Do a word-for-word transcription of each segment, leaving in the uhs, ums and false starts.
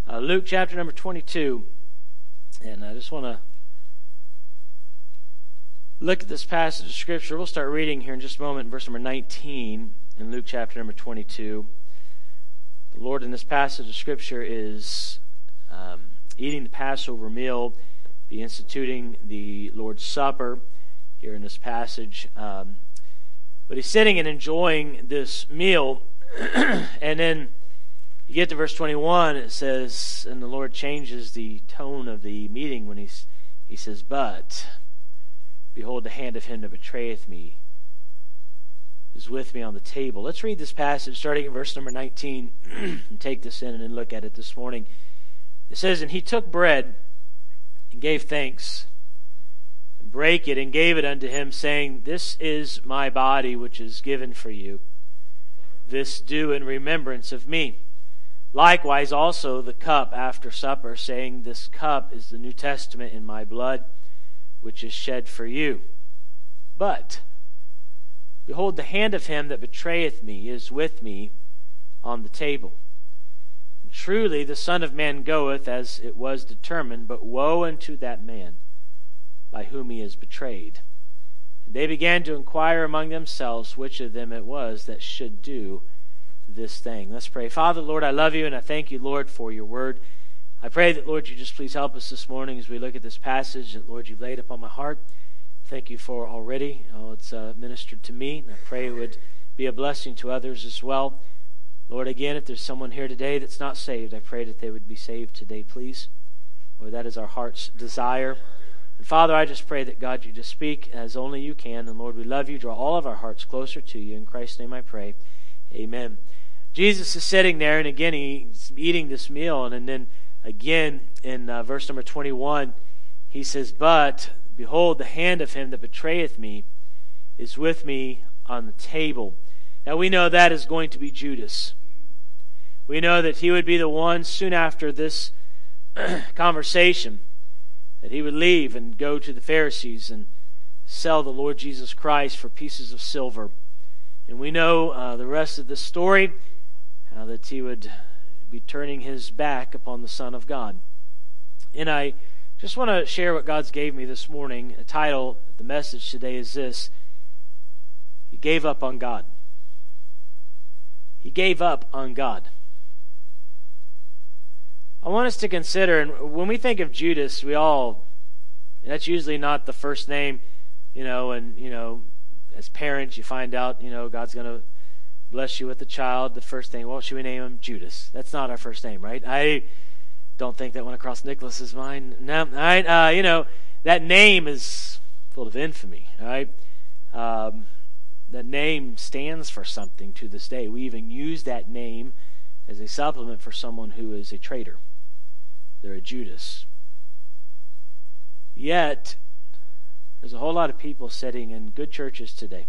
uh, Luke chapter number twenty-two. And I just want to look at this passage of Scripture. We'll start reading here in just a moment, verse number nineteen in Luke chapter number twenty-two. The Lord in this passage of Scripture is um, eating the Passover meal, be instituting the Lord's Supper here in this passage. Um, but he's sitting and enjoying this meal, and then you get to verse twenty-one, it says, and the Lord changes the tone of the meeting when he's, he says, "But, behold, the hand of him that betrayeth me is with me on the table." Let's read this passage starting at verse number nineteen and take this in and then look at it this morning. It says, "And he took bread and gave thanks, and brake it and gave it unto him, saying, This is my body which is given for you. This do in remembrance of me. Likewise also the cup after supper, saying, This cup is the New Testament in my blood, which is shed for you. But, behold, the hand of him that betrayeth me is with me on the table. And truly the Son of Man goeth as it was determined, but woe unto that man by whom he is betrayed. And they began to inquire among themselves which of them it was that should do this thing." Let's pray. Father, Lord, I love you and I thank you, Lord, for your word. I pray that, Lord, you just please help us this morning as we look at this passage that, Lord, you've laid upon my heart. Thank you for already. Oh, it's uh, ministered to me, and I pray it would be a blessing to others as well. Lord, again, if there's someone here today that's not saved, I pray that they would be saved today, please. Lord, that is our heart's desire. And Father, I just pray that, God, you just speak as only you can. And Lord, we love you. Draw all of our hearts closer to you. In Christ's name I pray. Amen. Jesus is sitting there, and again, he's eating this meal. And, and then again, in uh, verse number twenty-one, he says, "But, behold, the hand of him that betrayeth me is with me on the table." Now we know that is going to be Judas. We know that he would be the one soon after this conversation that he would leave and go to the Pharisees and sell the Lord Jesus Christ for pieces of silver. And we know uh, the rest of the story, how that he would be turning his back upon the Son of God. And I just want to share what God's gave me this morning. The title of the message today is this: He gave up on God. He gave up on God. I want us to consider, and when we think of Judas, we all, that's usually not the first name, you know, and, you know, as parents, you find out, you know, God's going to bless you with a child. The first thing, well, should we name him Judas? That's not our first name, right? I don't think that went across Nicholas's mind. No, all right, uh, you know, that name is full of infamy, all right? Um, that name stands for something to this day. We even use that name as a supplement for someone who is a traitor. They're a Judas. Yet, there's a whole lot of people sitting in good churches today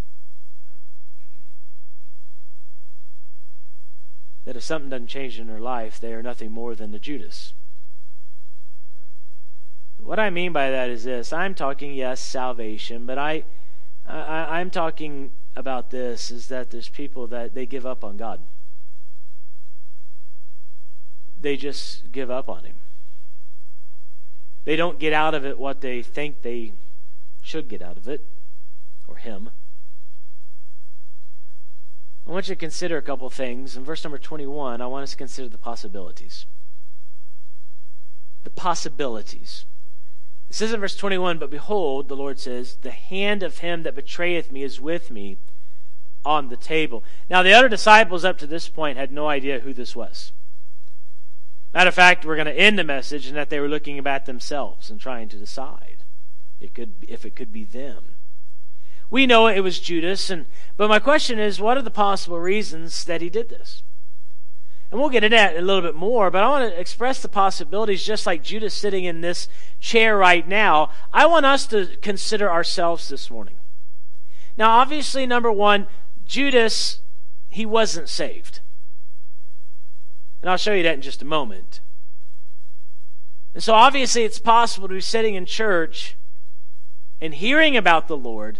that if something doesn't change in their life, they are nothing more than a Judas. What I mean by that is this. I'm talking, yes, salvation, but I, I, I'm talking about this, is that there's people that they give up on God. They just give up on Him. They don't get out of it what they think they should get out of it, or Him. I want you to consider a couple things. In verse number twenty-one, I want us to consider the possibilities. The possibilities. It says in verse twenty-one, "But behold," the Lord says, "the hand of him that betrayeth me is with me on the table." Now the other disciples up to this point had no idea who this was. Matter of fact, we're going to end the message in that they were looking at themselves and trying to decide it could, if it could be them. We know it was Judas, and but my question is, what are the possible reasons that he did this? And we'll get into that a little bit more, but I want to express the possibilities just like Judas sitting in this chair right now. I want us to consider ourselves this morning. Now, obviously, number one, Judas, he wasn't saved. And I'll show you that in just a moment. And so obviously it's possible to be sitting in church and hearing about the Lord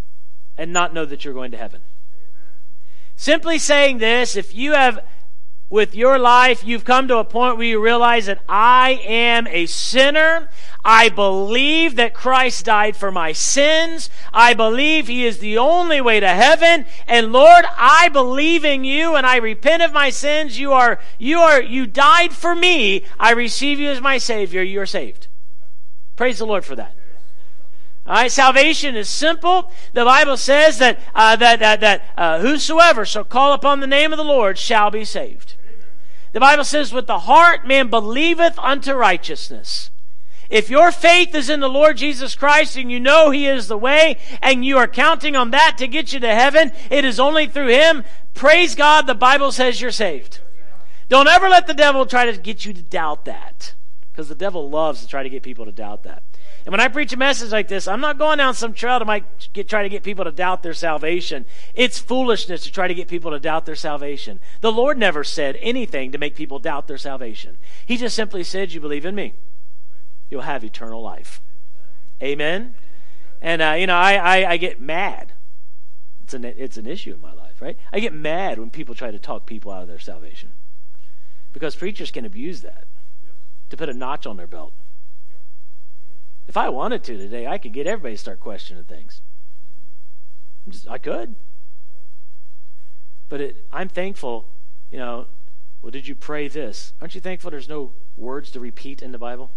and not know that you're going to heaven. Amen. Simply saying this, if you have with your life, you've come to a point where you realize that I am a sinner. I believe that Christ died for my sins. I believe He is the only way to heaven. And Lord, I believe in You and I repent of my sins. You are, you are, you died for me. I receive You as my Savior. You are saved. Praise the Lord for that. All right, salvation is simple. The Bible says that uh, that that, that uh, whosoever shall call upon the name of the Lord shall be saved. The Bible says, with the heart man believeth unto righteousness. If your faith is in the Lord Jesus Christ and you know He is the way and you are counting on that to get you to heaven, it is only through Him. Praise God, the Bible says you're saved. Don't ever let the devil try to get you to doubt that, because the devil loves to try to get people to doubt that. And when I preach a message like this, I'm not going down some trail to might get, try to get people to doubt their salvation. It's foolishness to try to get people to doubt their salvation. The Lord never said anything to make people doubt their salvation. He just simply said, you believe in me, you'll have eternal life. Amen? And, uh, you know, I, I, I get mad. It's an, it's an issue in my life, right? I get mad when people try to talk people out of their salvation, because preachers can abuse that to put a notch on their belt. If I wanted to today, I could get everybody to start questioning things. Just, I could. But it, I'm thankful, you know, well, did you pray this? Aren't you thankful there's no words to repeat in the Bible?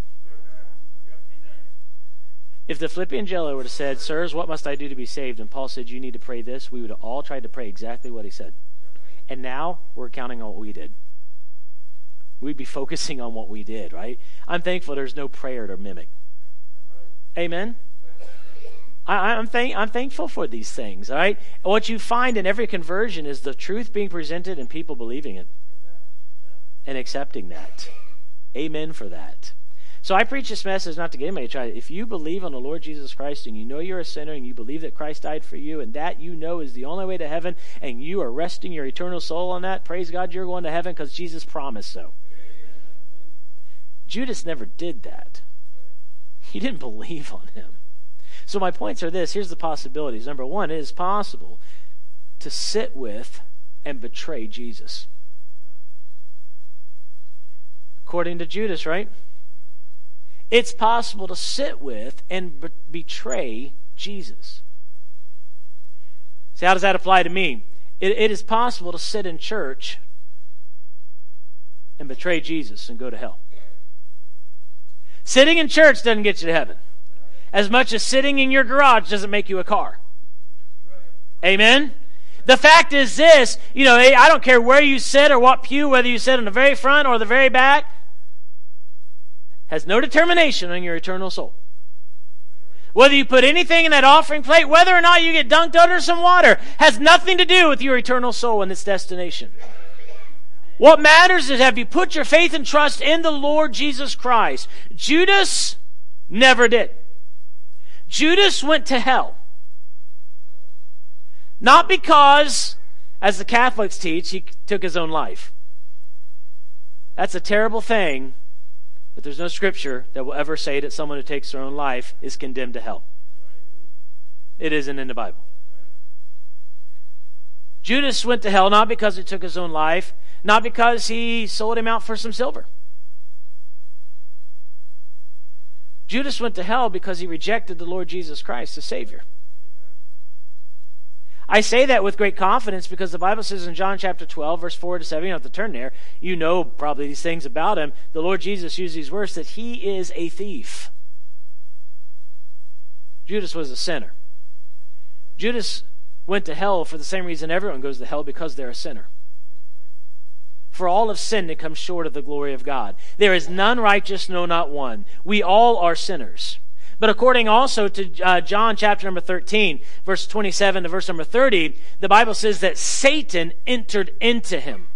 If the Philippian jailer would have said, sirs, what must I do to be saved? And Paul said, you need to pray this, we would have all tried to pray exactly what he said. And now we're counting on what we did. We'd be focusing on what we did, right? I'm thankful there's no prayer to mimic. Amen? I, I'm, thank, I'm thankful for these things, all right? What you find in every conversion is the truth being presented and people believing it and accepting that. Amen for that. So I preach this message not to get anybody to try. If you believe on the Lord Jesus Christ and you know you're a sinner and you believe that Christ died for you and that you know is the only way to heaven and you are resting your eternal soul on that, praise God, you're going to heaven because Jesus promised so. Judas never did that. He didn't believe on Him. So my points are this. Here's the possibilities. Number one, it is possible to sit with and betray Jesus. According to Judas, right? It's possible to sit with and be- betray Jesus. See, how does that apply to me? It, it is possible to sit in church and betray Jesus and go to hell. Sitting in church doesn't get you to heaven. As much as sitting in your garage doesn't make you a car. Amen? The fact is this, you know, I don't care where you sit or what pew, whether you sit in the very front or the very back, has no determination on your eternal soul. Whether you put anything in that offering plate, whether or not you get dunked under some water, has nothing to do with your eternal soul and its destination. What matters is, have you put your faith and trust in the Lord Jesus Christ? Judas never did. Judas went to hell. Not because, as the Catholics teach, he took his own life. That's a terrible thing, but there's no scripture that will ever say that someone who takes their own life is condemned to hell. It isn't in the Bible. Judas went to hell not because he took his own life, not because he sold him out for some silver. Judas went to hell because he rejected the Lord Jesus Christ as Savior. I say that with great confidence because the Bible says in John chapter twelve, verse four to seven, you don't have to turn there. You know probably these things about him. The Lord Jesus used these words, that he is a thief. Judas was a sinner. Judas went to hell for the same reason everyone goes to hell, because they're a sinner. For all have sinned and come short of the glory of God. There is none righteous, no, not one. We all are sinners. But according also to uh, John chapter number thirteen, verse twenty-seven to verse number thirty, the Bible says that Satan entered into him.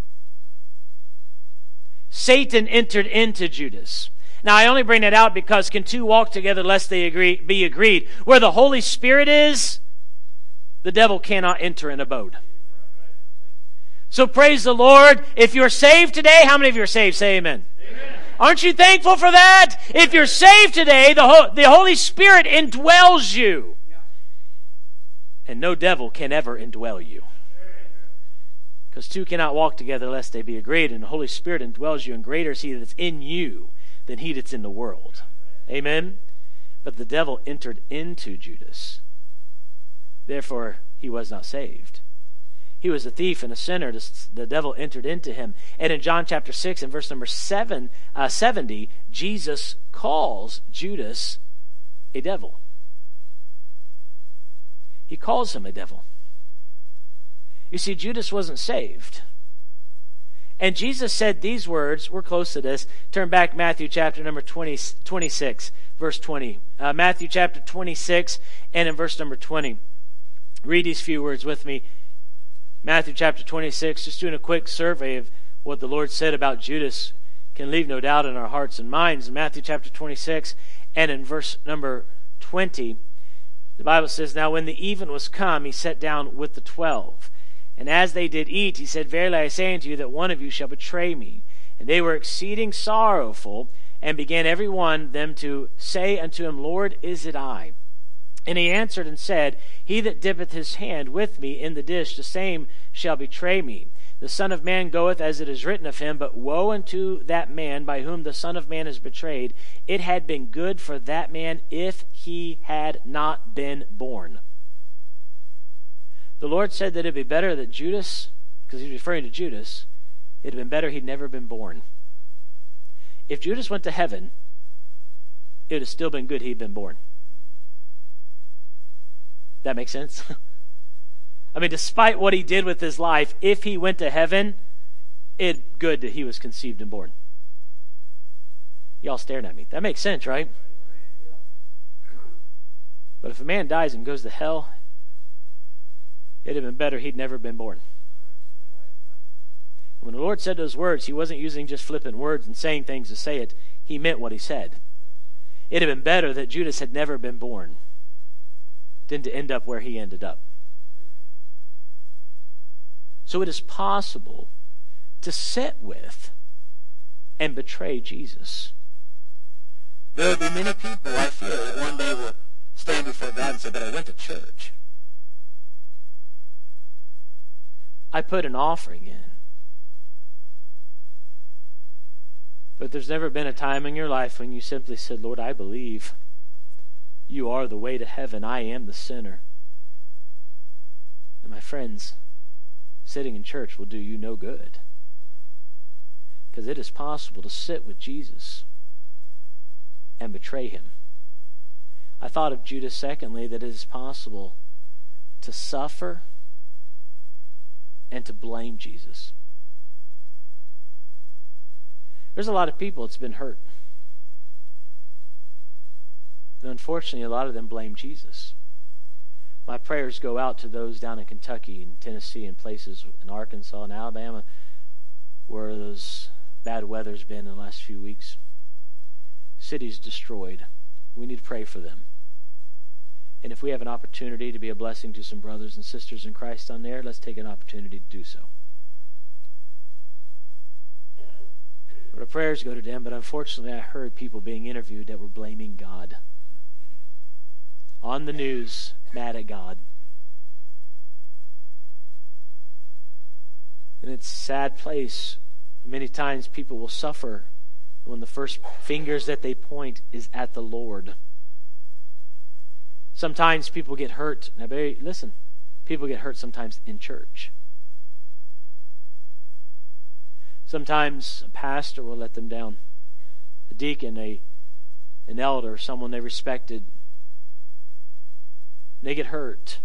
Satan entered into Judas. Now, I only bring that out because can two walk together lest they agree, be agreed? Where the Holy Spirit is, the devil cannot enter and abode. So praise the Lord. If you're saved today, how many of you are saved? Say amen. Amen. Aren't you thankful for that? If you're saved today, the, Ho- the Holy Spirit indwells you. And no devil can ever indwell you. Because two cannot walk together lest they be agreed, and the Holy Spirit indwells you, and greater is he that's in you than he that's in the world. Amen? But the devil entered into Judas. Therefore, he was not saved. He was a thief and a sinner. The devil entered into him. And in John chapter six, in verse number seven, uh, seventy, Jesus calls Judas a devil. He calls him a devil. You see, Judas wasn't saved. And Jesus said these words, we're close to this. Turn back Matthew chapter number twenty, twenty-six, verse twenty. Uh, Matthew chapter twenty-six and in verse number twenty. Read these few words with me. Matthew chapter twenty-six, just doing a quick survey of what the Lord said about Judas can leave no doubt in our hearts and minds. In Matthew chapter twenty-six and in verse number twenty, the Bible says, "Now when the even was come, he sat down with the twelve. And as they did eat, he said, Verily I say unto you, that one of you shall betray me. And they were exceeding sorrowful, and began every one them to say unto him, Lord, is it I? And he answered and said, He that dippeth his hand with me in the dish, the same shall betray me. The Son of Man goeth as it is written of him, but woe unto that man by whom the Son of Man is betrayed. It had been good for that man if he had not been born." The Lord said that it would be better that Judas, because he's referring to Judas, it would have been better he'd never been born. If Judas went to heaven, it would have still been good he'd been born. That makes sense? I mean, despite what he did with his life, if he went to heaven, it's good that he was conceived and born. Y'all staring at me. That makes sense, right? But if a man dies and goes to hell, it'd have been better he'd never been born. And when the Lord said those words, he wasn't using just flippant words and saying things to say it. He meant what he said. It'd have been better that Judas had never been born than to end up where he ended up. So it is possible to sit with and betray Jesus. There will be many people, I fear, that one day will stand before God and say, but I went to church. I put an offering in. But there's never been a time in your life when you simply said, Lord, I believe you are the way to heaven. I am the sinner. And my friends, sitting in church will do you no good. Because it is possible to sit with Jesus and betray him. I thought of Judas, secondly, that it is possible to suffer and to blame Jesus. There's a lot of people that's been hurt. And unfortunately, a lot of them blame Jesus. My prayers go out to those down in Kentucky and Tennessee and places in Arkansas and Alabama where those bad weather's been in the last few weeks. Cities destroyed. We need to pray for them. And if we have an opportunity to be a blessing to some brothers and sisters in Christ on there, let's take an opportunity to do so. But our prayers go to them, but unfortunately I heard people being interviewed that were blaming God. On the news, mad at God. And it's a sad place. Many times people will suffer when the first fingers that they point is at the Lord. Sometimes people get hurt. Now, listen, people get hurt sometimes in church. Sometimes a pastor will let them down. A deacon, a, an elder, someone they respected. They get hurt.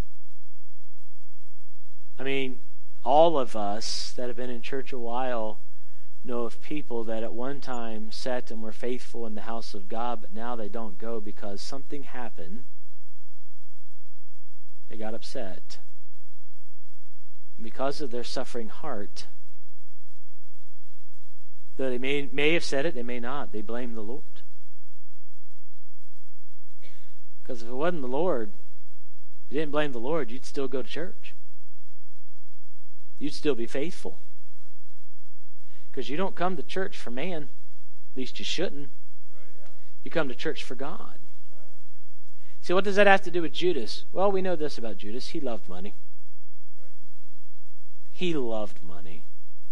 I mean, all of us that have been in church a while know of people that at one time sat and were faithful in the house of God, but now they don't go because something happened. They got upset. And because of their suffering heart, though they may, may have said it, they may not, they blame the Lord. Because if it wasn't the Lord, if you didn't blame the Lord, you'd still go to church. You'd still be faithful. Because you don't come to church for man. At least you shouldn't. You come to church for God. See, what does that have to do with Judas? Well, we know this about Judas. He loved money. He loved money.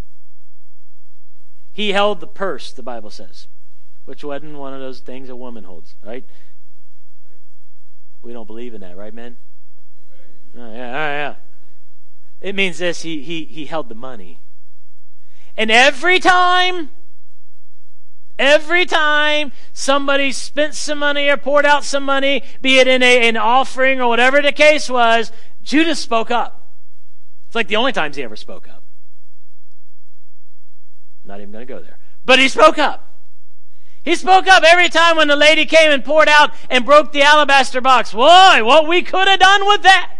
He held the purse, the Bible says, which wasn't one of those things a woman holds, right? We don't believe in that, right, men? Oh, yeah, yeah, yeah. It means this, he, he, he held the money. And every time, every time somebody spent some money or poured out some money, be it in a, an offering or whatever the case was, Judas spoke up. It's like the only times he ever spoke up. I'm not even going to go there. But he spoke up. He spoke up every time when the lady came and poured out and broke the alabaster box. Boy, what we could have done with that.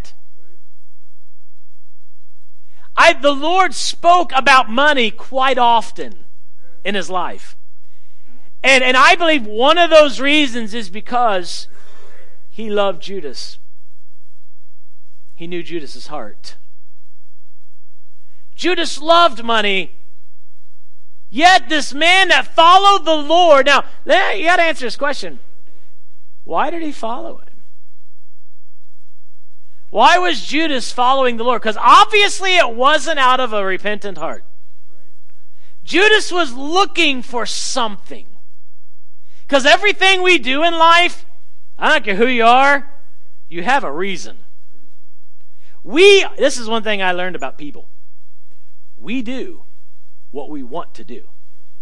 I, the Lord spoke about money quite often in his life. And, and I believe one of those reasons is because he loved Judas. He knew Judas's heart. Judas loved money. Yet this man that followed the Lord, now you got to answer this question. Why did he follow him? Why was Judas following the Lord? Because obviously it wasn't out of a repentant heart. Judas was looking for something. Because everything we do in life, I don't care who you are, you have a reason. We, this is one thing I learned about people. We do what we want to do.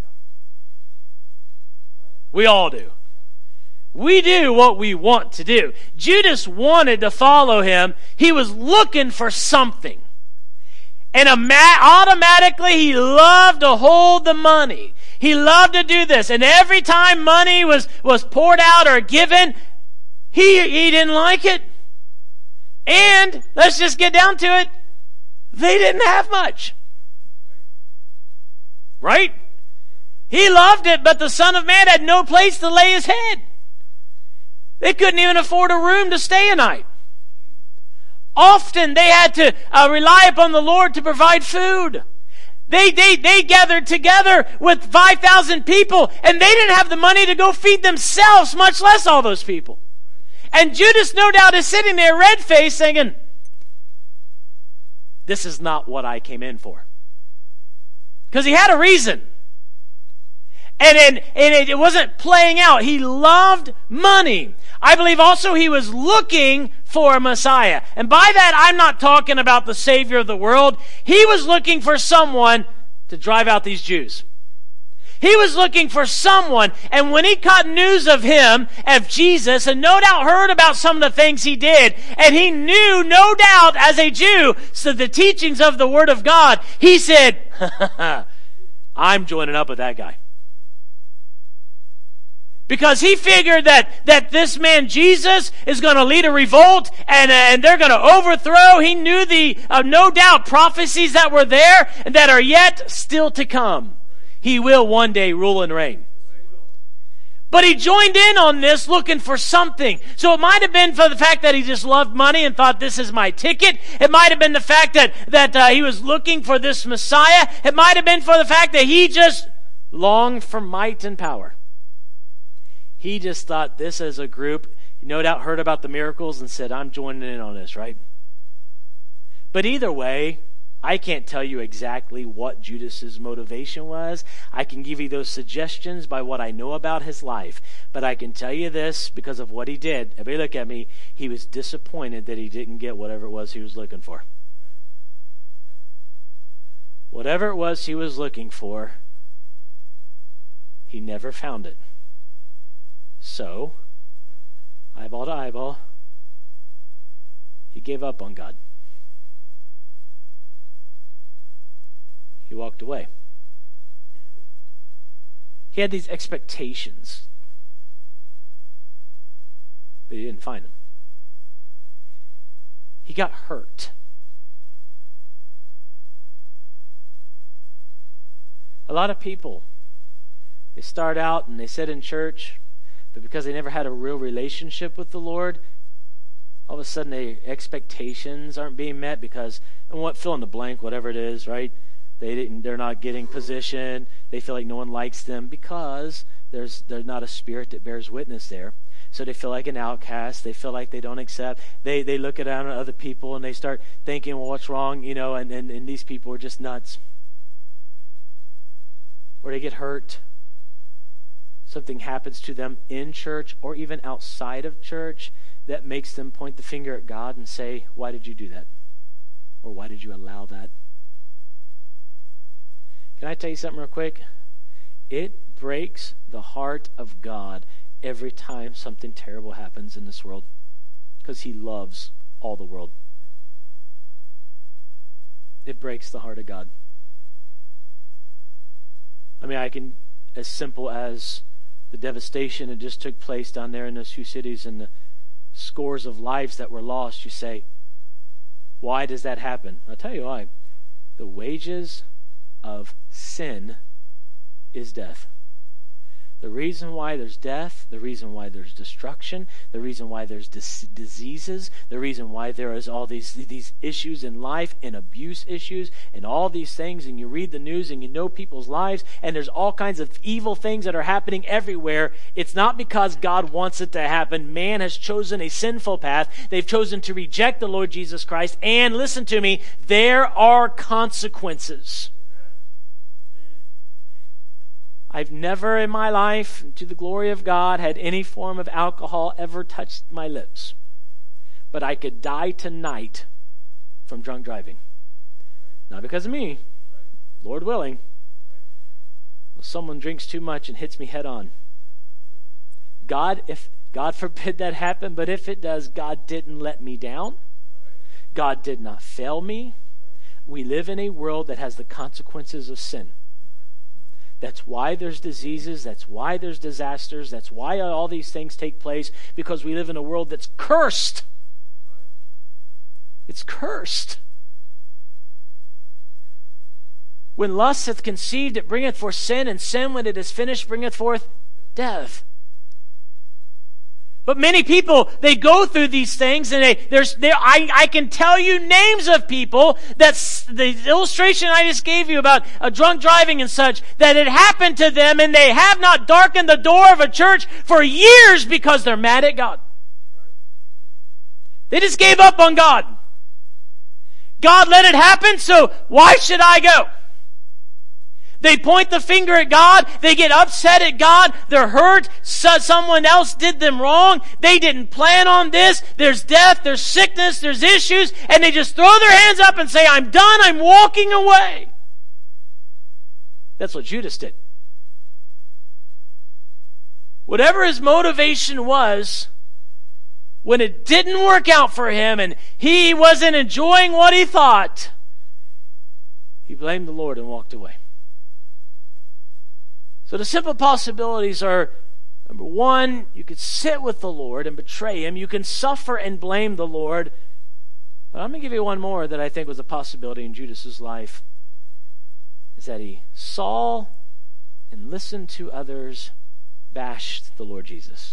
We all do. We do what we want to do. Judas wanted to follow him. He was looking for something. And automatically he loved to hold the money. He loved to do this. And every time money was, was poured out or given, he, he didn't like it. And let's just get down to it. They didn't have much. Right? He loved it, but the Son of Man had no place to lay his head. They couldn't even afford a room to stay a night. Often they had to uh, rely upon the Lord to provide food. They, they, they gathered together with five thousand people, and they didn't have the money to go feed themselves, much less all those people. And Judas, no doubt, is sitting there red-faced saying, this is not what I came in for. Because he had a reason. And, and, and it wasn't playing out. He loved money. I believe also he was looking for a Messiah. And by that, I'm not talking about the Savior of the world. He was looking for someone to drive out these Jews. He was looking for someone, and when he caught news of him, of Jesus, and no doubt heard about some of the things he did, and he knew, no doubt, as a Jew, so the teachings of the Word of God, he said, I'm joining up with that guy. Because he figured that, that this man Jesus is going to lead a revolt and, uh, and they're going to overthrow. He knew the, uh, no doubt, prophecies that were there and that are yet still to come. He will one day rule and reign. But he joined in on this looking for something. So it might have been for the fact that he just loved money and thought this is my ticket. It might have been the fact that, that uh, he was looking for this Messiah. It might have been for the fact that he just longed for might and power. He just thought this as a group, he no doubt heard about the miracles and said, I'm joining in on this, right? But either way, I can't tell you exactly what Judas's motivation was. I can give you those suggestions by what I know about his life. But I can tell you this because of what he did. Everybody look at me. He was disappointed that he didn't get whatever it was he was looking for. Whatever it was he was looking for, he never found it. So, eyeball to eyeball, he gave up on God. He walked away. He had these expectations, but he didn't find them. He got hurt. A lot of people, they start out and they sit in church, but because they never had a real relationship with the Lord, all of a sudden their expectations aren't being met because, and what, fill in the blank, whatever it is, right? They didn't, they're not getting position. They feel like no one likes them because there's there's not a spirit that bears witness there. So they feel like an outcast. They feel like they don't accept. They they look around at other people and they start thinking, well, what's wrong? You know, and, and, and these people are just nuts. Or they get hurt. Something happens to them in church or even outside of church that makes them point the finger at God and say, why did you do that? Or why did you allow that? Can I tell you something real quick? It breaks the heart of God every time something terrible happens in this world, because he loves all the world. It breaks the heart of God. I mean, I can, as simple as the devastation that just took place down there in those two cities and the scores of lives that were lost, you say, why does that happen? I'll tell you why. The wages of sin is death. The reason why there's death, the reason why there's destruction, the reason why there's dis- diseases, the reason why there is all these these issues in life and abuse issues and all these things, and you read the news and you know people's lives and there's all kinds of evil things that are happening everywhere. It's not because God wants it to happen. Man has chosen a sinful path. They've chosen to reject the Lord Jesus Christ, and listen to me, there are consequences. I've never in my life, to the glory of God, had any form of alcohol ever touched my lips. But I could die tonight from drunk driving. Not because of me, Lord willing. If someone drinks too much and hits me head on. God, if God forbid that happen, but if it does, God didn't let me down. God did not fail me. We live in a world that has the consequences of sin. That's why there's diseases. That's why there's disasters. That's why all these things take place, because we live in a world that's cursed. It's cursed. When lust hath conceived, it bringeth forth sin, and sin, when it is finished, bringeth forth death. But many people, they go through these things, and they there's there. I, I can tell you names of people that's the illustration I just gave you about a drunk driving and such, that it happened to them, and they have not darkened the door of a church for years because they're mad at God. They just gave up on God. God let it happen, so why should I go? They point the finger at God. They get upset at God. They're hurt. So someone else did them wrong. They didn't plan on this. There's death. There's sickness. There's issues. And they just throw their hands up and say, I'm done. I'm walking away. That's what Judas did. Whatever his motivation was, when it didn't work out for him and he wasn't enjoying what he thought, he blamed the Lord and walked away. So the simple possibilities are, number one, you could sit with the Lord and betray him. You can suffer and blame the Lord. But I'm going to give you one more that I think was a possibility in Judas's life, is that he saw and listened to others bash the Lord Jesus.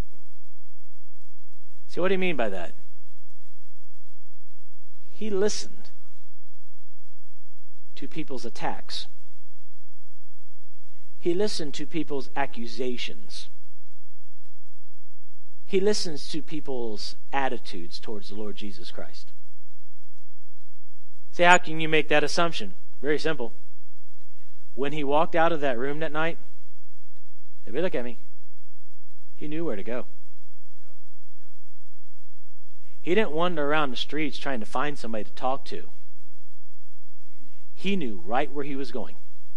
See, what do you mean by that? He listened to people's attacks. He listened to people's accusations. He listens to people's attitudes towards the Lord Jesus Christ. See, how can you make that assumption? Very simple. When he walked out of that room that night, everybody look at me, he knew where to go. He didn't wander around the streets trying to find somebody to talk to. He knew right where he was going.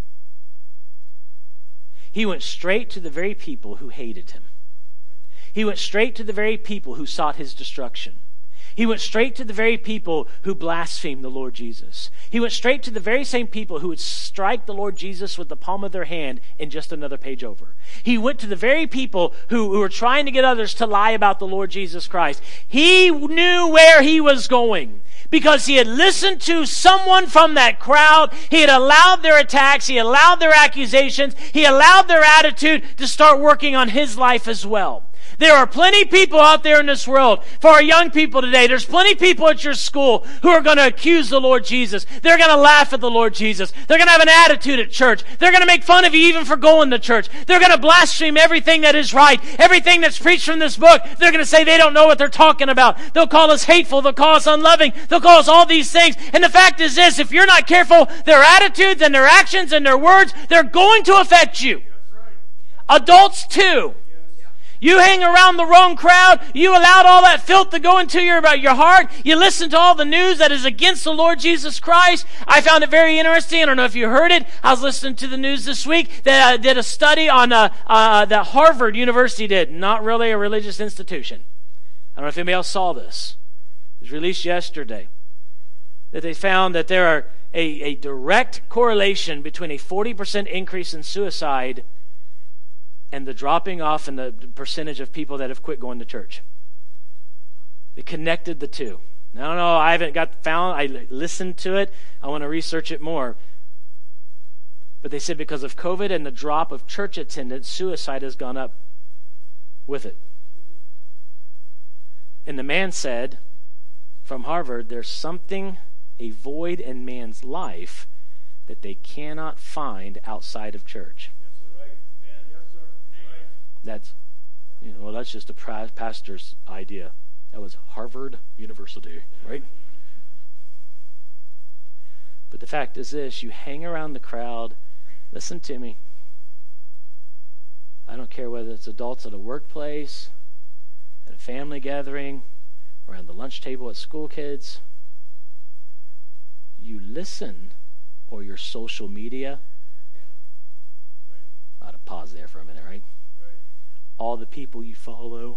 He went straight to the very people who hated him. He went straight to the very people who sought his destruction. He went straight to the very people who blasphemed the Lord Jesus. He went straight to the very same people who would strike the Lord Jesus with the palm of their hand in just another page over. He went to the very people who, who were trying to get others to lie about the Lord Jesus Christ. He knew where he was going, because he had listened to someone from that crowd. He had allowed their attacks. He allowed their accusations. He allowed their attitude to start working on his life as well. There are plenty of people out there in this world. For our young people today, there's plenty of people at your school who are going to accuse the Lord Jesus. They're going to laugh at the Lord Jesus. They're going to have an attitude at church. They're going to make fun of you even for going to church. They're going to blaspheme everything that is right, everything that's preached from this book. They're going to say they don't know what they're talking about. They'll call us hateful. They'll call us unloving. They'll call us all these things. And the fact is this, if you're not careful, their attitudes and their actions and their words, they're going to affect you. Adults too. You hang around the wrong crowd. You allowed all that filth to go into your, about your heart. You listen to all the news that is against the Lord Jesus Christ. I found it very interesting. I don't know if you heard it. I was listening to the news this week that uh, did a study on uh, uh, that Harvard University did. Not really a religious institution. I don't know if anybody else saw this. It was released yesterday. That they found that there are a, a direct correlation between a forty percent increase in suicide and the dropping off in the percentage of people that have quit going to church. They connected the two. I don't know, I haven't got found, I listened to it, I want to research it more. But they said because of COVID and the drop of church attendance, suicide has gone up with it. And the man said, from Harvard, there's something, a void in man's life that they cannot find outside of church. That's, you know, well, that's just a pastor's idea. That was Harvard University, right? But the fact is this, you hang around the crowd, listen to me. I don't care whether it's adults at a workplace, at a family gathering, around the lunch table at school kids. You listen, or your social media. I ought to pause there for a minute, right? All the people you follow,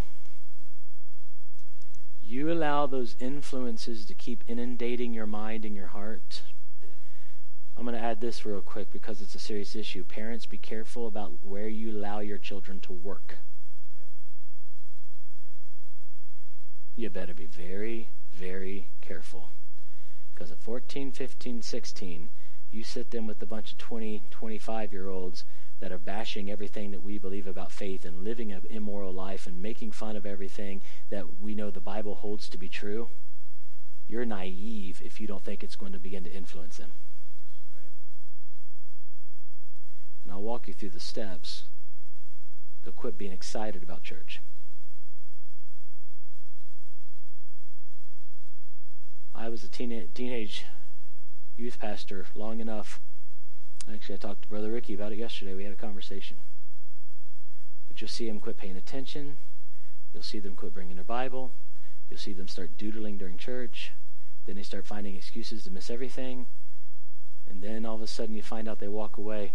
you allow those influences to keep inundating your mind and your heart. I'm going to add this real quick because it's a serious issue. Parents, be careful about where you allow your children to work. You better be very, very careful. Because at fourteen, fifteen, sixteen, you sit them with a bunch of twenty, twenty-five-year-olds that are bashing everything that we believe about faith and living an immoral life and making fun of everything that we know the Bible holds to be true. You're naive if you don't think it's going to begin to influence them. And I'll walk you through the steps. They'll quit being excited about church. I was a teen- teenage youth pastor long enough. Actually, I talked to Brother Ricky about it yesterday. We had a conversation. But you'll see them quit paying attention. You'll see them quit bringing their Bible. You'll see them start doodling during church. Then they start finding excuses to miss everything. And then all of a sudden you find out they walk away.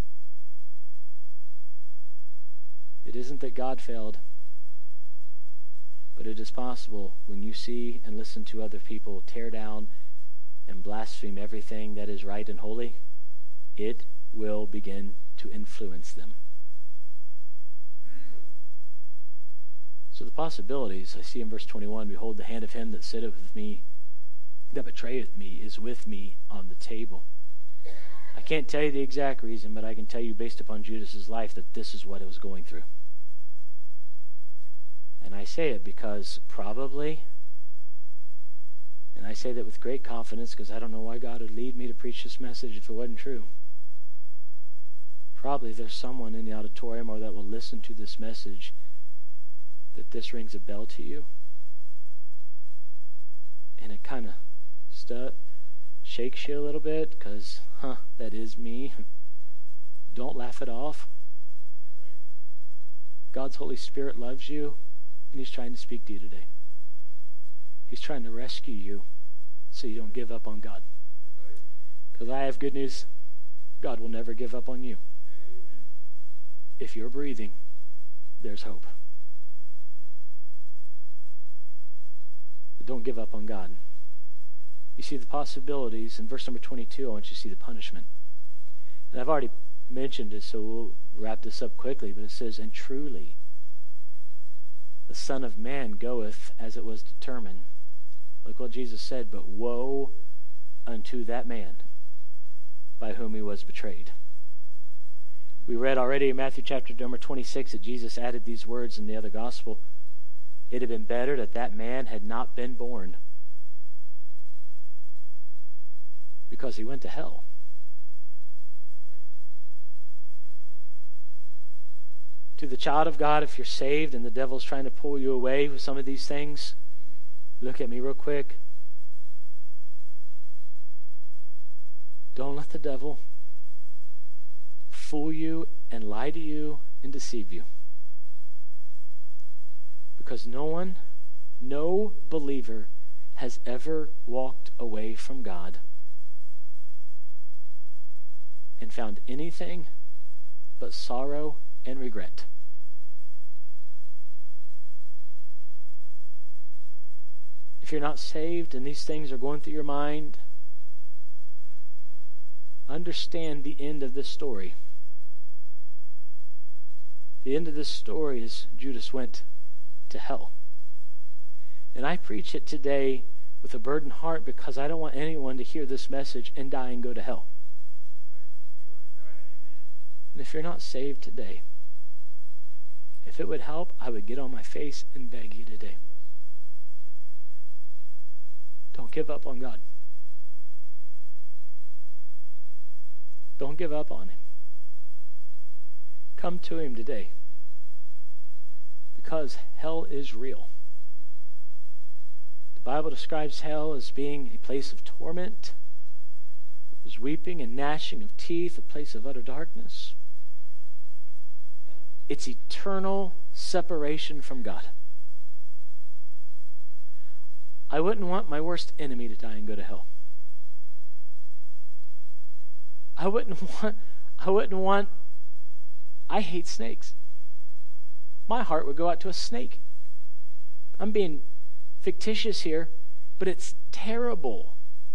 It isn't that God failed. But it is possible when you see and listen to other people tear down and blaspheme everything that is right and holy, it will begin to influence them. So the possibilities, I see in verse twenty-one, behold, the hand of him that sitteth with me, that betrayeth me, is with me on the table. I can't tell you the exact reason, but I can tell you based upon Judas's life that this is what it was going through. And I say it because probably, and I say that with great confidence because I don't know why God would lead me to preach this message if it wasn't true. Probably there's someone in the auditorium or that will listen to this message that this rings a bell to you. And it kind of stu- shakes you a little bit because, huh, that is me. Don't laugh it off. God's Holy Spirit loves you, and He's trying to speak to you today. He's trying to rescue you so you don't give up on God. Because I have good news. God will never give up on you. If you're breathing, there's hope. But don't give up on God. You see the possibilities. In verse number twenty-two, I want you to see the punishment. And I've already mentioned it, so we'll wrap this up quickly. But it says, and truly, the Son of Man goeth as it was determined. Look what Jesus said, but woe unto that man by whom he was betrayed. We read already in Matthew chapter number twenty-six that Jesus added these words in the other gospel. It had been better that that man had not been born, because he went to hell. To the child of God, if you're saved and the devil's trying to pull you away with some of these things, look at me real quick. Don't let the devil fool you and lie to you and deceive you. Because no one, no believer has ever walked away from God and found anything but sorrow and regret. If you're not saved and these things are going through your mind, understand the end of this story. The end of this story is Judas went to hell. And I preach it today with a burdened heart because I don't want anyone to hear this message and die and go to hell. And if you're not saved today, if it would help, I would get on my face and beg you today. Don't give up on God. Don't give up on Him. Come to Him today. Because hell is real. The Bible describes hell as being a place of torment. There's weeping and gnashing of teeth, a place of utter darkness. It's eternal separation from God. I wouldn't want my worst enemy to die and go to hell. I wouldn't want, I wouldn't want, I hate snakes. My heart would go out to a snake. I'm being fictitious here, but it's terrible.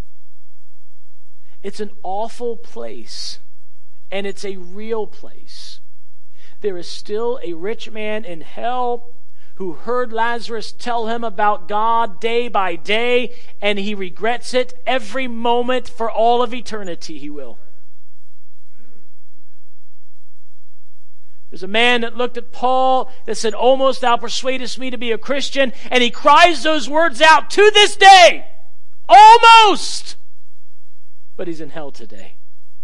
It's an awful place, and it's a real place. There is still a rich man in hell who heard Lazarus tell him about God day by day, and he regrets it every moment for all of eternity. He will. There's a man that looked at Paul that said, "Almost thou persuadest me to be a Christian," and he cries those words out to this day. Almost! But he's in hell today.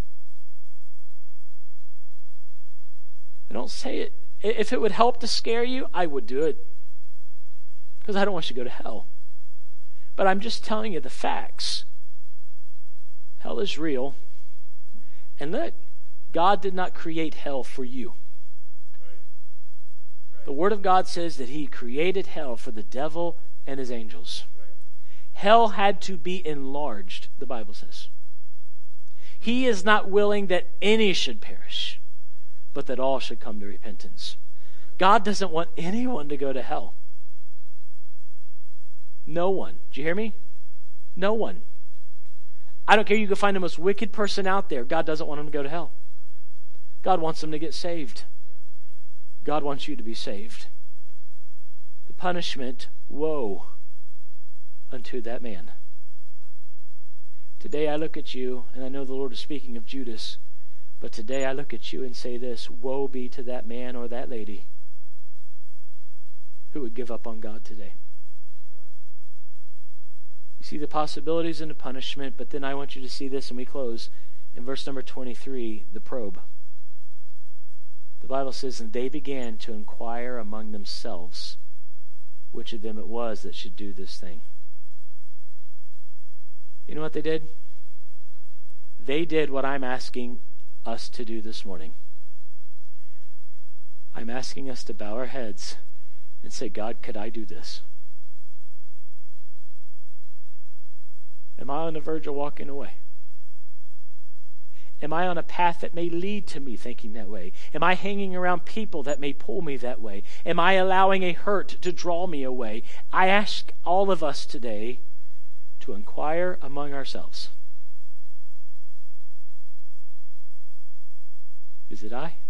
I don't say it. If it would help to scare you, I would do it. Because I don't want you to go to hell. But I'm just telling you the facts. Hell is real. And look, God did not create hell for you. The Word of God says that He created hell for the devil and his angels. Hell had to be enlarged, the Bible says. He is not willing that any should perish, but that all should come to repentance. God doesn't want anyone to go to hell. No one. Do you hear me? No one. I don't care. You can find the most wicked person out there. God doesn't want them to go to hell. God wants them to get saved. God wants you to be saved. The punishment, woe unto that man. Today I look at you, and I know the Lord is speaking of Judas, but today I look at you and say this: woe be to that man or that lady who would give up on God today. You see the possibilities in the punishment, but then I want you to see this, and we close in verse number twenty-three, the probe. The Bible says, "And they began to inquire among themselves which of them it was that should do this thing." You know what they did? They did what I'm asking us to do this morning. I'm asking us to bow our heads and say, "God, could I do this? Am I on the verge of walking away? Am I on a path that may lead to me thinking that way? Am I hanging around people that may pull me that way? Am I allowing a hurt to draw me away?" I ask all of us today to inquire among ourselves. Is it I?